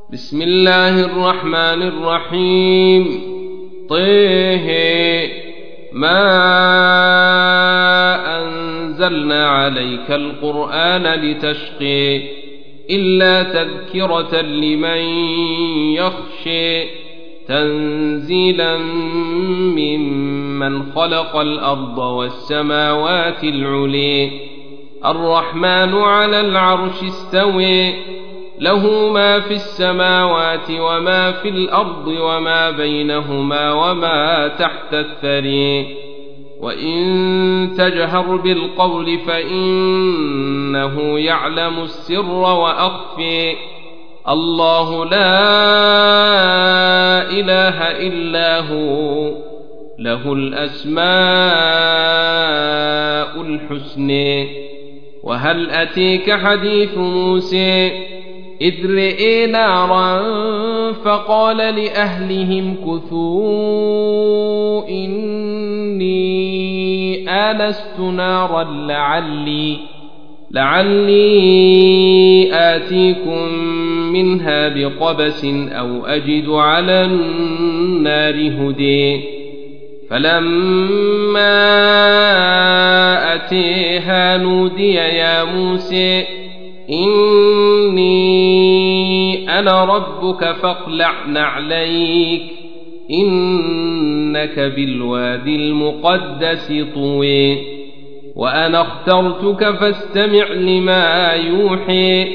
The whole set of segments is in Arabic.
بسم الله الرحمن الرحيم. طه ما أنزلنا عليك القرآن لتشقي إلا تذكرة لمن يخشي تنزيلا ممن خلق الأرض والسماوات العلي الرحمن على العرش استوي له ما في السماوات وما في الأرض وما بينهما وما تحت الثري وإن تجهر بالقول فإنه يعلم السر وأخفي الله لا إله إلا هو له الأسماء الحسنى. وهل أتيك حديث موسى إذ رئي نارا فقال لأهلهم كثوا إني آنست نارا لعلي آتيكم منها بقبس أو أجد على النار هدي فلما أتيها نودي يا موسى إني أنا ربك فاخلع نعليك إنك بالوادي المقدس طوي وأنا اخترتك فاستمع لما يوحي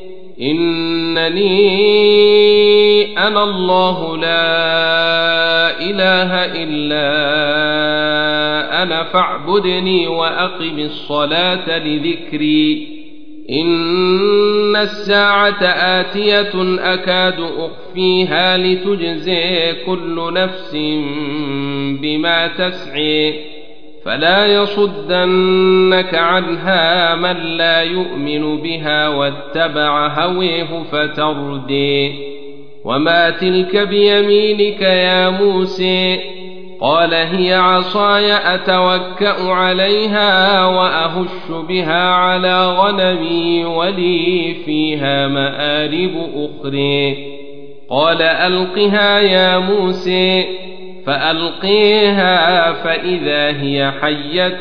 إنني أنا الله لا إله إلا أنا فاعبدني وأقم الصلاة لذكري إن الساعة آتية أكاد أخفيها لتجزي كل نفس بما تسعي فلا يصدنك عنها من لا يؤمن بها واتبع هويه فتردي وما تلك بيمينك يا موسى قال هي عصاي أتوكأ عليها وأهش بها على غنمي ولي فيها مآرب أخرى قال ألقها يا موسى فألقيها فإذا هي حية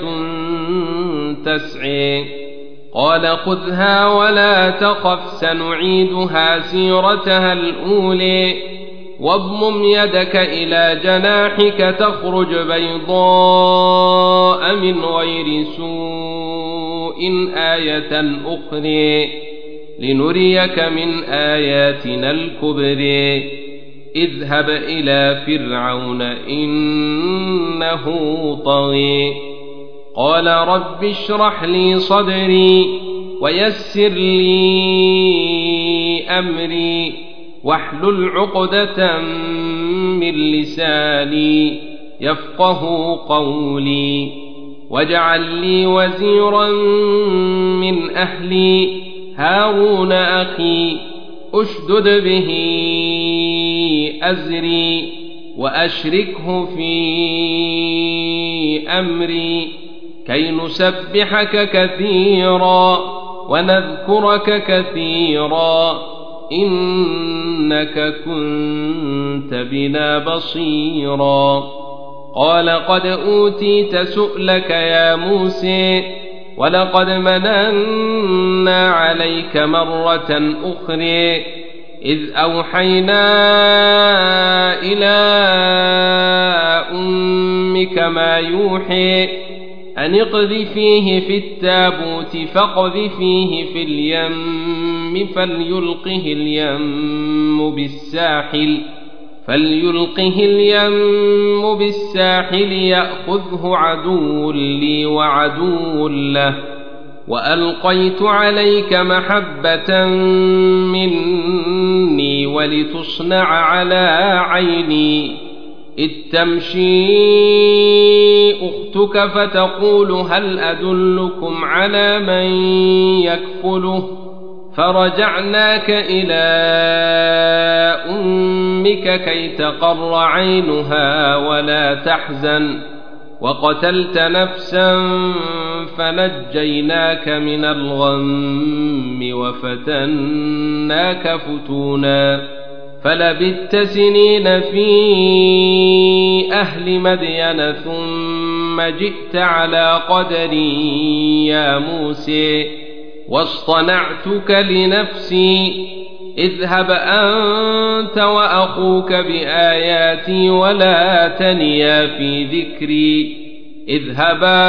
تسعي قال خذها ولا تخف سنعيدها سيرتها الأولى واضمم يدك إلى جناحك تخرج بيضاء من غير سوء آية أخرى لنريك من آياتنا الكبرى اذهب إلى فرعون إنه طغى قال رب اشرح لي صدري ويسر لي أمري واحلل عقدة من لساني يفقه قولي واجعل لي وزيرا من أهلي هارون أخي أشدد به أزري وأشركه في أمري كي نسبحك كثيرا ونذكرك كثيرا إنك كنت بنا بصيرا قال قد أوتيت سؤلك يا موسى ولقد مننا عليك مرة أخرى إذ أوحينا إلى أمك ما يوحي أن اقذفيه في التابوت فاقذفيه في اليم فليلقه اليم بالساحل يأخذه عدو لي وعدو له وألقيت عليك محبة مني ولتصنع على عيني إذ تمشي أختك فتقول هل أدلكم على من يكفله فرجعناك إلى أمك كي تقر عينها ولا تحزن وقتلت نفسا فنجيناك من الغم وفتناك فتونا فلبثت سنين في أهل مدين ثم جئت على قدري يا موسى واصطنعتك لنفسي اذهب أنت وأخوك بآياتي ولا تنيا في ذكري اذهبا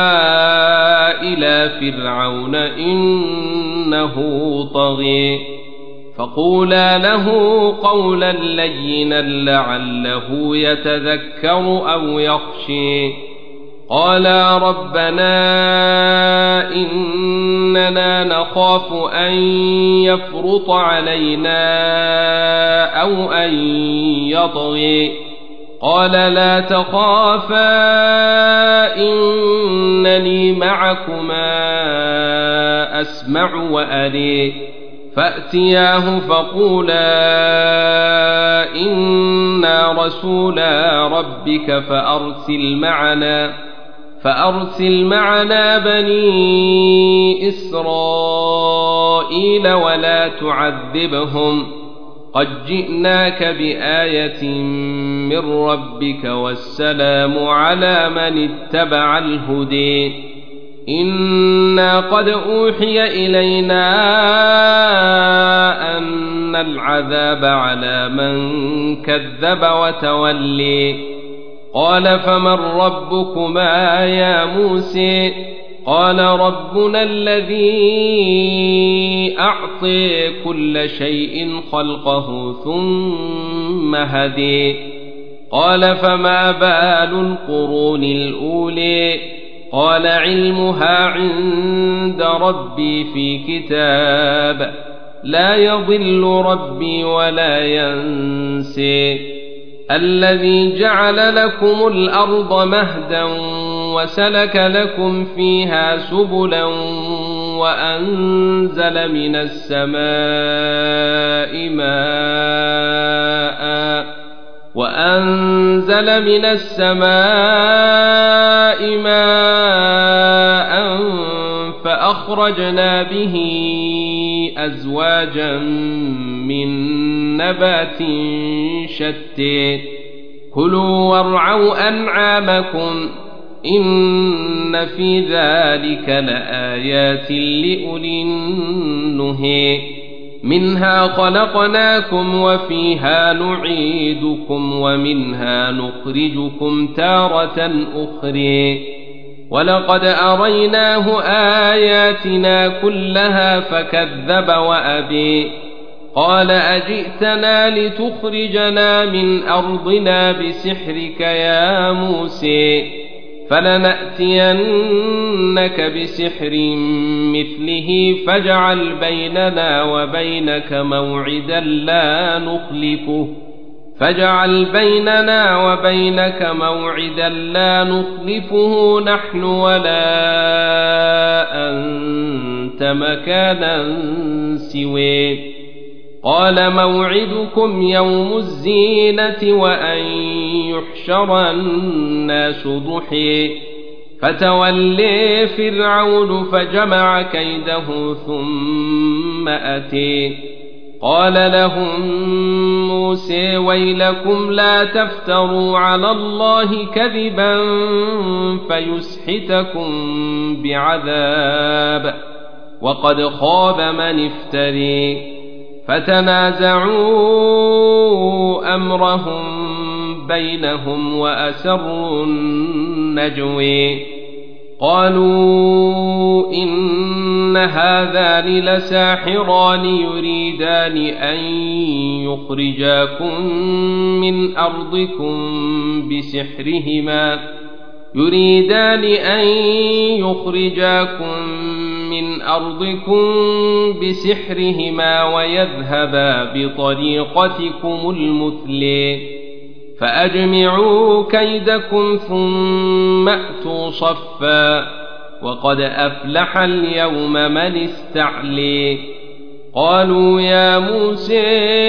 إلى فرعون إنه طغي فقولا له قولا لينا لعله يتذكر أو يخشي قالا ربنا إننا نخاف أن يفرط علينا أو أن يطغي قال لا تخافا إنني معكما أسمع وأري فأتياه فقولا إنا رسولا ربك فأرسل معنا بني إسرائيل ولا تعذبهم قد جئناك بآية من ربك والسلام على من اتبع الهدي إنا قد أوحي إلينا أن العذاب على من كذب وتولي قال فمن ربكما يا موسى قال ربنا الذي أعطي كل شيء خلقه ثم هدي قال فما بال القرون الأولي قال علمها عند ربي في كتاب لا يضل ربي ولا ينسي الذي جعل لكم الأرض مهدا وسلك لكم فيها سبلا وأنزل من السماء ماء فأخرجنا به أزواجا من نبات شتى كلوا وارعوا أنعامكم إن في ذلك لآيات لأولي النهي منها خلقناكم وفيها نعيدكم ومنها نخرجكم تارة أخرى ولقد أريناه آياتنا كلها فكذب وأبي قال أجئتنا لتخرجنا من أرضنا بسحرك يا موسى فلنأتينك بسحر مثله فاجعل بيننا وبينك موعدا لا نخلفه نحن ولا أنت مكانا سواه قال موعدكم يوم الزينة وأن يحشر الناس ضحى فتولي فرعون فجمع كيده ثم أتي قال لهم موسى ويلكم لا تفتروا على الله كذبا فيسحتكم بعذاب وقد خاب من افتري فتنازعوا أمرهم بينهم وأسروا النجوي قالوا إن هذان لساحران يريدان أن يخرجاكم من أرضكم بسحرهما ويذهبا بطريقتكم المثلى فأجمعوا كيدكم ثم أتوا صفا وقد أفلح اليوم من استعلي قالوا يا موسى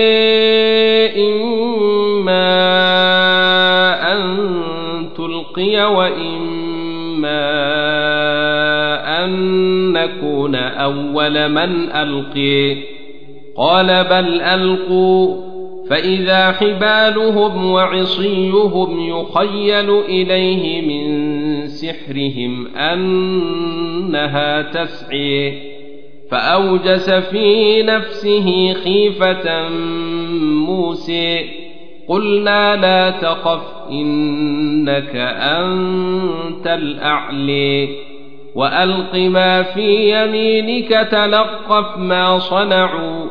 إما أن تلقي وإما أن نكون أول من ألقي قال بل ألقوا فإذا حبالهم وعصيهم يخيل إليه من سحرهم أنها تسعي فأوجس في نفسه خيفة موسى قلنا لا تخف إنك أنت الأعلى وألق ما في يمينك تلقف ما صنعوا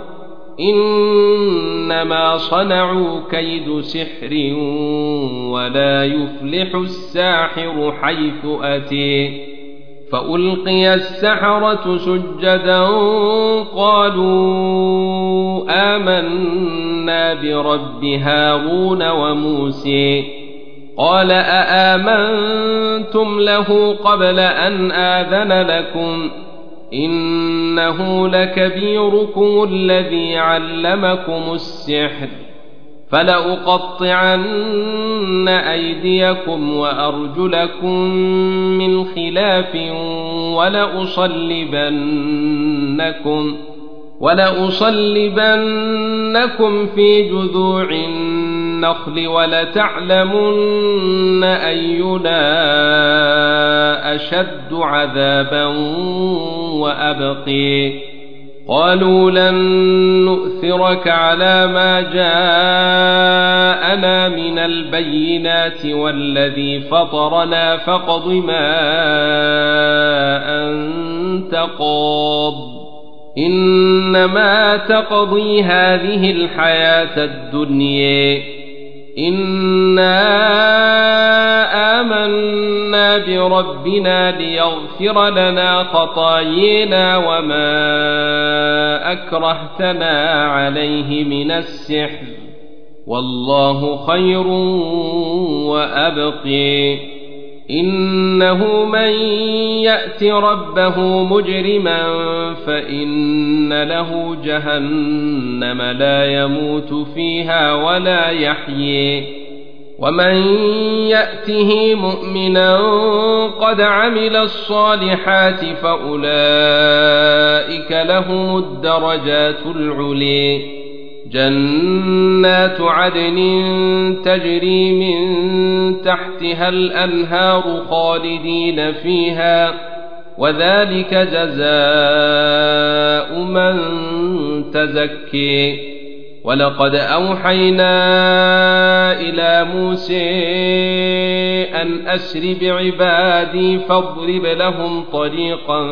إنما صنعوا كيد سحر ولا يفلح الساحر حيث أتي فألقي السحرة سجدا قالوا آمنا برب هارون وموسى قال أآمنتم له قبل أن آذن لكم إنه لكبيركم الذي علمكم السحر فلأقطعن أيديكم وأرجلكم من خلاف ولأصلبنكم في جذوع النخل ولتعلمن أينا أشد عذابا وأبقي قالوا لن نؤثرك على ما جاءنا من البينات والذي فطرنا فاقض ما أنت قاض إنما تقضي هذه الحياة الدنيا إنا آمنا بربنا ليغفر لنا خطايانا وما أكرهتنا عليه من السحر والله خير وأبقي إنه من يأت ربه مجرما فإن له جهنم لا يموت فيها ولا يحيي ومن يأته مؤمنا قد عمل الصالحات فأولئك لهم الدرجات العلي جنات عدن تجري من تحتها الأنهار خالدين فيها وذلك جزاء من تزكي ولقد أوحينا إلى موسى أن أسر بعبادي فاضرب لهم طريقا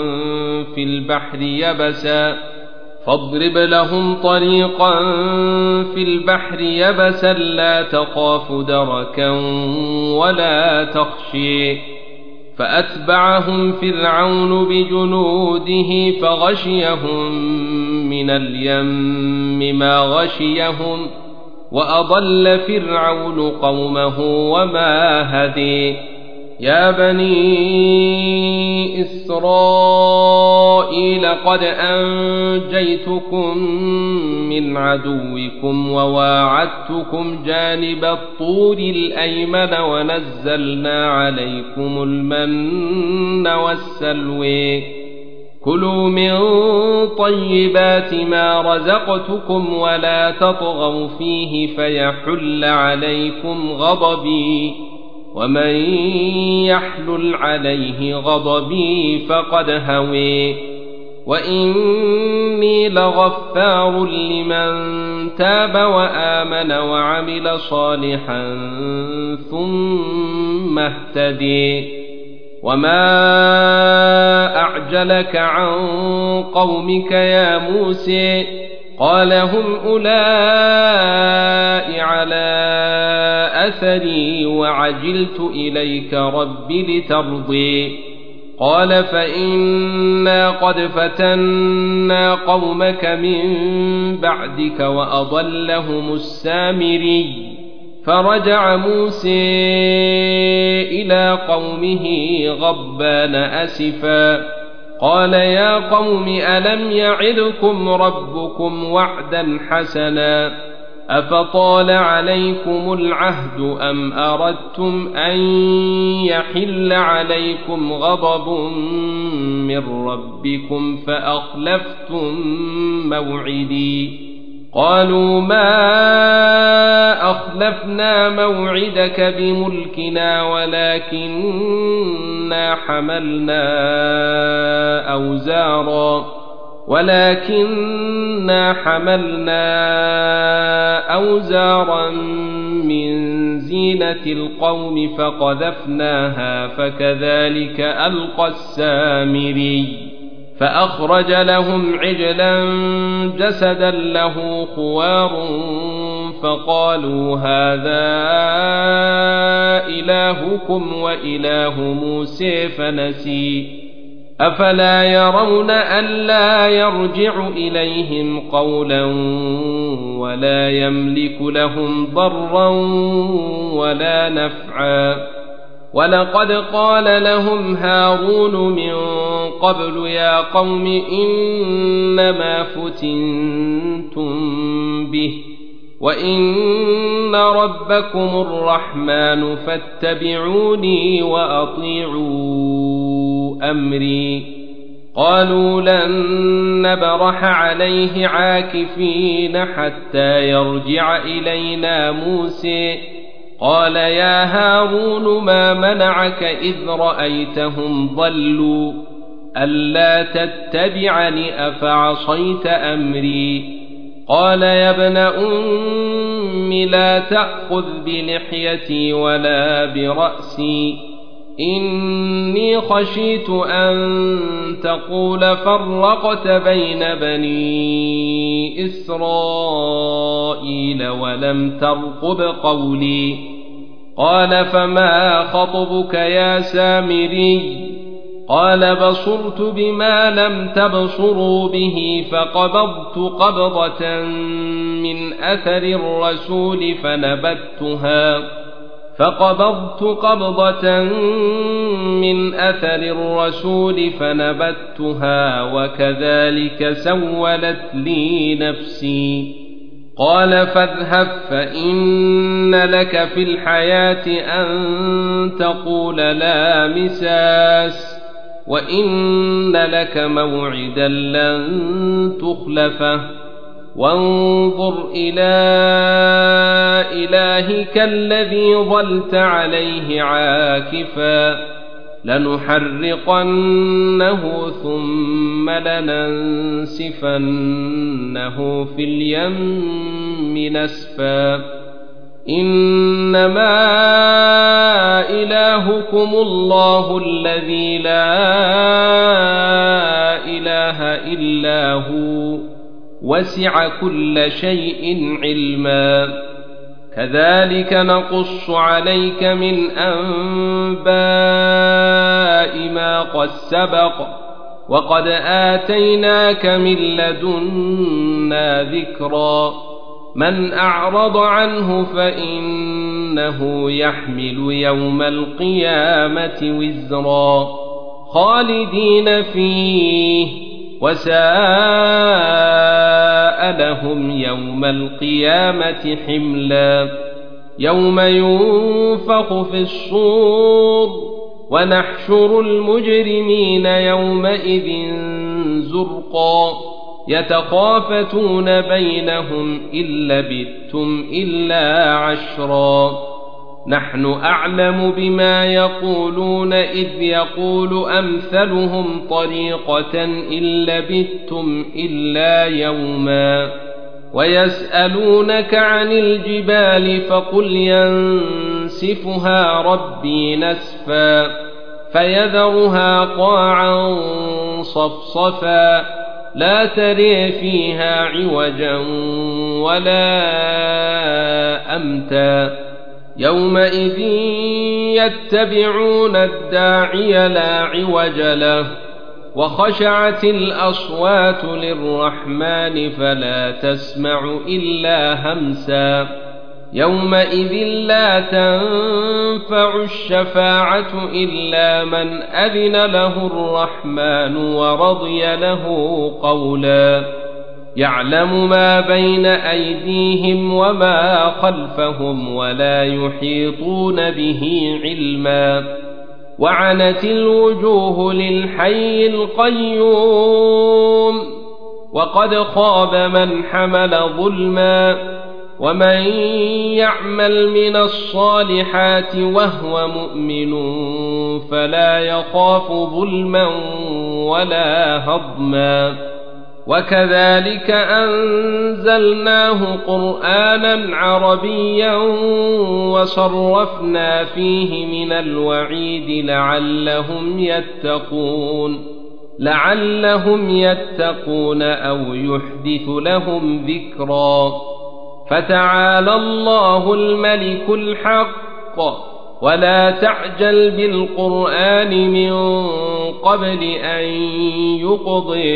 في البحر يبسا لا تخاف دركا ولا تخشي فأتبعهم فرعون بجنوده فغشيهم من اليم ما غشيهم وأضل فرعون قومه وما هدي يا بني إسرائيل قد أنجيتكم من عدوكم وواعدتكم جانب الطور الأيمن ونزلنا عليكم المن والسلوى كلوا من طيبات ما رزقتكم ولا تطغوا فيه فيحل عليكم غضبي ومن يحلل عليه غضبي فقد هوي وإني لغفار لمن تاب وآمن وعمل صالحا ثم اهتدي وما أعجلك عن قومك يا موسى قال هم أولئك على أثري وعجلت إليك رب لترضي قال فإنا قد فتنا قومك من بعدك وأضلهم السامري فرجع موسى إلى قومه غضبان أسفا قال يا قوم ألم يعدكم ربكم وعدا حسنا أفطال عليكم العهد أم أردتم أن يحل عليكم غضب من ربكم فأخلفتم موعدي قالوا ما أخلفنا موعدك بملكنا ولكننا حملنا أوزارا من زينة القوم فقذفناها فكذلك ألقى السامري فأخرج لهم عجلا جسدا له خوار فقالوا هذا إلهكم وإله موسى فنسي أفلا يرون ألا يرجع إليهم قولا ولا يملك لهم ضرا ولا نفعا ولقد قال لهم هارون من قبل يا قوم إنما فتنتم به وإن ربكم الرحمن فاتبعوني وأطيعوا أمري قالوا لن نبرح عليه عاكفين حتى يرجع إلينا موسى قال يا هارون ما منعك إذ رأيتهم ضلوا ألا تتبعني أفعصيت أمري قال يا ابن أم لا تأخذ بلحيتي ولا برأسي إني خشيت أن تقول فرقت بين بني إسرائيل ولم ترقب قولي قال فما خطبك يا سامري قال بصرت بما لم تبصروا به فقبضت قبضة من أثر الرسول فنبتها وكذلك سولت لي نفسي قال فاذهب فإن لك في الحياة أن تقول لا مساس وإن لك موعدا لن تخلفه وانظر إلى إلهك الذي ظلت عليه عاكفا لنحرقنه ثم لننسفنه في اليم نسفا إنما إلهكم الله الذي لا إله إلا هو وسع كل شيء علما كذلك نقص عليك من أنباء ما قد سبق وقد آتيناك من لدنا ذكرا من أعرض عنه فإنه يحمل يوم القيامة وزرا خالدين فيه وساء لهم يوم القيامة حملا يوم ينفخ في الصور ونحشر المجرمين يومئذ زرقا يتخافتون بينهم إن لبثتم إلا عشرا نحن أعلم بما يقولون إذ يقول أمثلهم طريقة إن لبثتم إلا يوما ويسألونك عن الجبال فقل ينسفها ربي نسفا فيذرها قاعا صفصفا لا تري فيها عوجا ولا أمتا يومئذ يتبعون الداعي لا عوج له وخشعت الأصوات للرحمن فلا تسمع إلا همسا يومئذ لا تنفع الشفاعة إلا من أذن له الرحمن ورضي له قولا يعلم ما بين أيديهم وما خلفهم ولا يحيطون به علما وعنت الوجوه للحي القيوم وقد خاب من حمل ظلما ومن يعمل من الصالحات وهو مؤمن فلا يخاف ظلما ولا هضما وكذلك أنزلناه قرآنا عربيا وصرفنا فيه من الوعيد لعلهم يتقون أو يحدث لهم ذكرا فتعالى الله الملك الحق ولا تعجل بالقرآن من قبل أن يقضي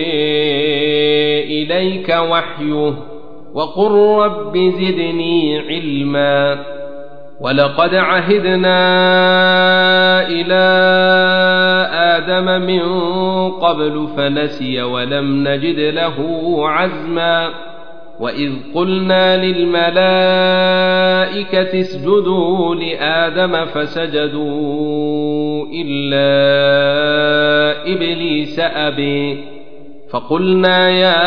إليك وحيه وقل رب زدني علما ولقد عهدنا إلى آدم من قبل فنسي ولم نجد له عزما وإذ قلنا للملائكة اسجدوا لآدم فسجدوا إلا إبليس أبي فقلنا يا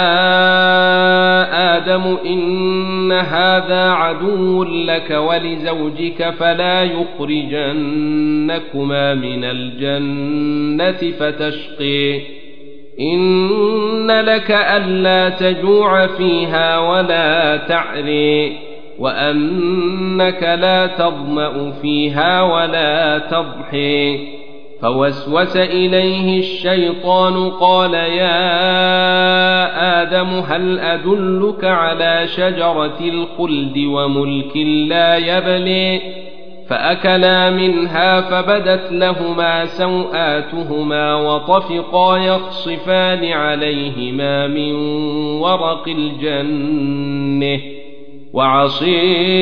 آدم إن هذا عدو لك ولزوجك فلا يخرجنكما من الجنة فتشقي إن لك ألا تجوع فيها ولا تعري وأنك لا تظمأ فيها ولا تضحي فوسوس إليه الشيطان قال يا آدم هل أدلك على شجرة الخلد وملك لا يبلي فأكلا منها فبدت لهما سوآتهما وطفقا يخصفان عليهما من ورق الجنة وعصي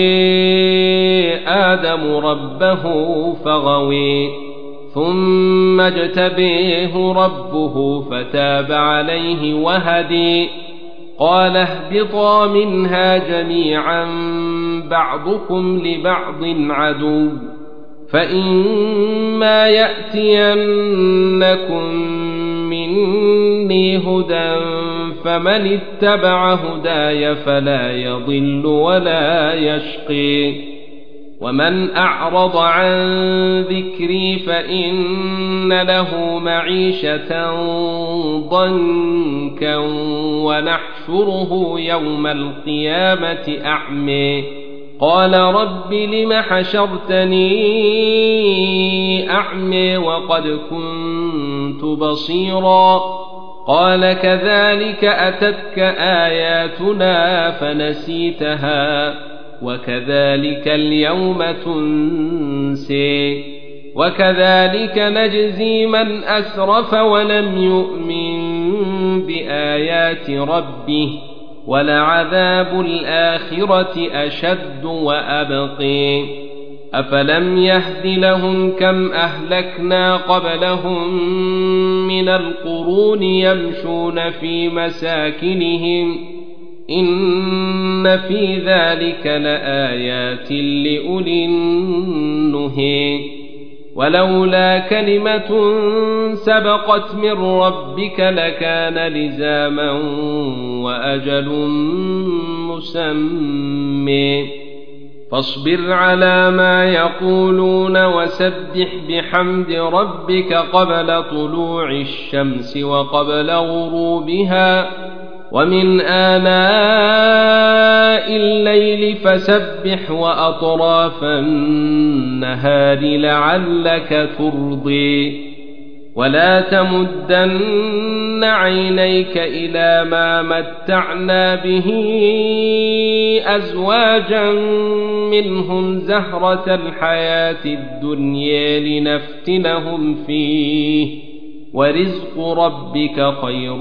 آدم ربه فغوي ثم اجتبيه ربه فتاب عليه وهدي قال اهبطا منها جميعا بعضكم لبعض عدو فإما يأتينكم مني هدى فمن اتبع هداي فلا يضل ولا يشقي ومن أعرض عن ذكري فإن له معيشة ضنكا ونحشره يوم القيامة أعمي قال رب لم حشرتني أعمي وقد كنت بصيرا قال كذلك أتتك آياتنا فنسيتها وكذلك اليوم تنسي وكذلك نجزي من أسرف ولم يؤمن بآيات ربه ولعذاب الآخرة أشد وأبقي أفلم يهد لهم كم أهلكنا قبلهم من القرون يمشون في مساكنهم إن في ذلك لآيات لأولي النهي ولولا كلمة سبقت من ربك لكان لزاما وأجل مسمى فاصبر على ما يقولون وسبح بحمد ربك قبل طلوع الشمس وقبل غروبها ومن آناء الليل فسبح وأطراف النهار لعلك ترضي ولا تمدن عينيك إلى ما متعنا به أزواجا منهم زهرة الحياة الدنيا لنفتنهم فيه ورزق ربك خير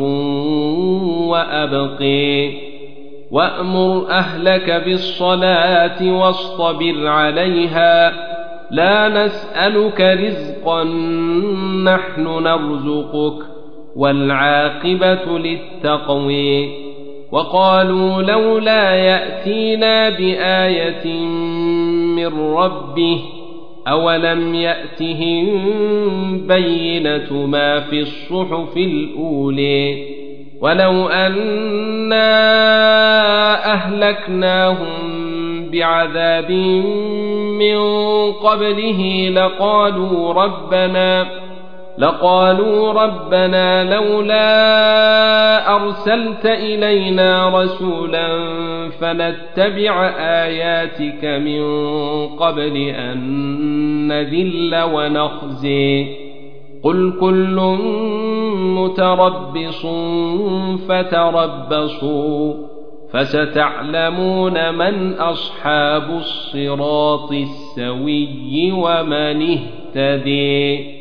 وأبقي وأمر أهلك بالصلاة واصطبر عليها لا نسألك رزقا نحن نرزقك والعاقبة للتقوى وقالوا لولا يأتينا بآية من ربه أولم يأتهم بينة ما في الصحف الأولى ولو أنا أهلكناهم بعذاب من قبله لقالوا ربنا لولا أرسلت إلينا رسولا فنتبع آياتك من قبل أن نذل ونخزي قل كل متربص فتربصوا فستعلمون من أصحاب الصراط السوي ومن اهتدي.